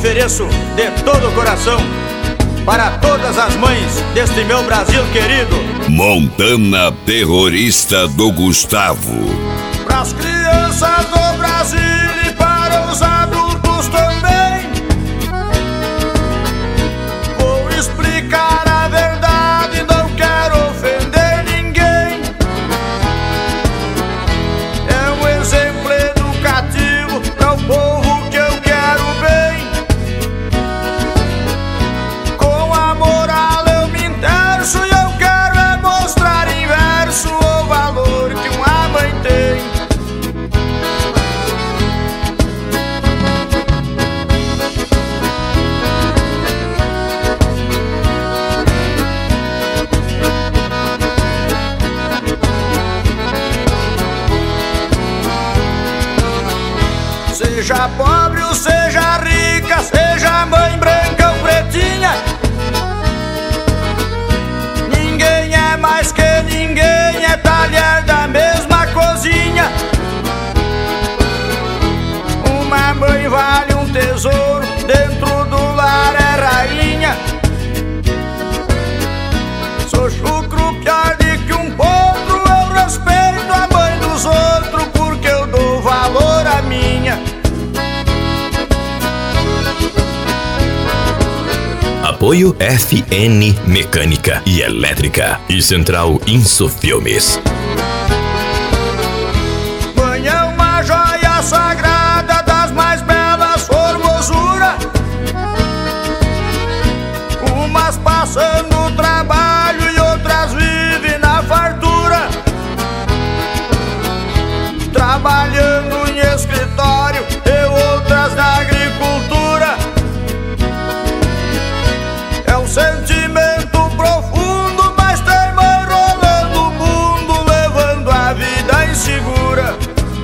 ofereço de todo o coração para todas as mães deste meu Brasil querido. Montana Terrorista do Gustavo. Pras crianças do Brasil e para os adultos também, vou explicar a verdade, não quero ofender ninguém. É um exemplo educativo para o povo que eu quero bem. Com a moral eu me interesso e eu quero é mostrar em verso o valor que uma mãe tem. Seja pobre ou seja rica, seja mãe branca ou pretinha, ninguém é mais que ninguém, é talher da mesma cozinha. Uma mãe vale um tesouro, dentro do lar é rainha. Sou chucro pior de que um potro, eu respeito a mãe dos outros, porque eu dou valor à minha. Apoio FN Mecânica e Elétrica e Central Insofilmes. Mãe é uma joia sagrada das mais belas formosura, umas passando trabalho e outras vivem na fartura, trabalhando em escritório e outras na agricultura. É um sentimento profundo, mas tem mãe rolando o mundo, levando a vida insegura.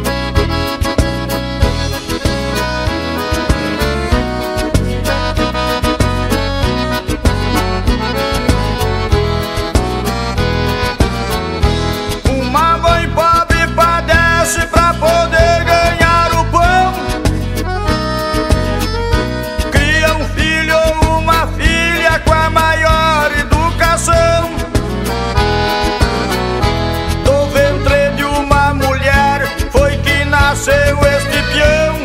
Uma mãe pobre padece pra poder ganhar o pão, cria um filho ou uma filha com a maior educação. Do ventre de uma mulher foi que nasceu este peão.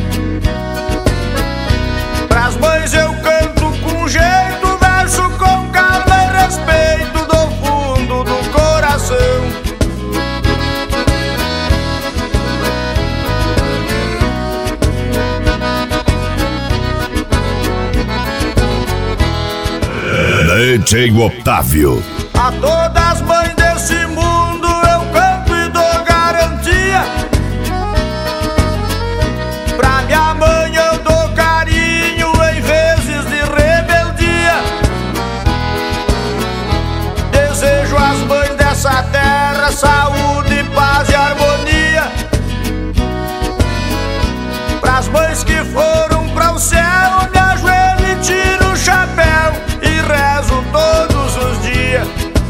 Pras mães eu canto com jeito, verso com calma e respeito do fundo do coração. DJ Otávio. A todas as mães desse mundo eu canto e dou garantia. Pra minha mãe eu dou carinho em vezes de rebeldia. Desejo às mães dessa terra saúde, paz e harmonia. Pras mães que foram para o céu, me ajoelho e tiro o chapéu e rezo todos os dias.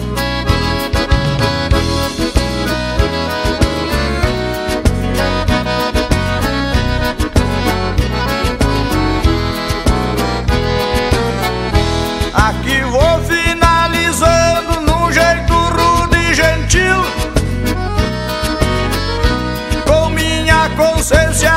Aqui vou finalizando num jeito rude e gentil, com minha consciência